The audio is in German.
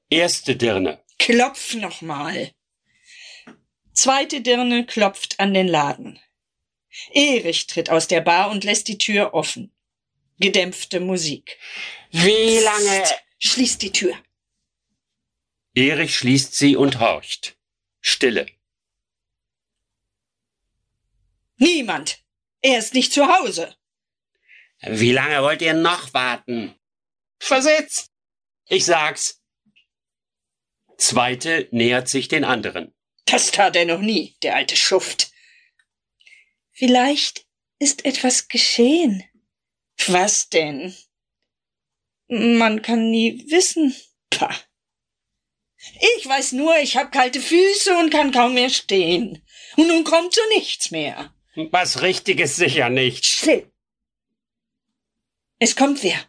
Erste Dirne. Klopf noch mal. Zweite Dirne klopft an den Laden. Erich tritt aus der Bar und lässt die Tür offen. Gedämpfte Musik. Wie lange? Psst, schließt die Tür. Erich schließt sie und horcht. Stille. Niemand. Er ist nicht zu Hause. Wie lange wollt ihr noch warten? Versetzt! Ich sag's. Zweite nähert sich den anderen. Das tat er noch nie, der alte Schuft. Vielleicht ist etwas geschehen. Was denn? Man kann nie wissen. Pah. Ich weiß nur, ich hab kalte Füße und kann kaum mehr stehen. Und nun kommt so nichts mehr. Was Richtiges sicher nicht. Still. Es kommt wer?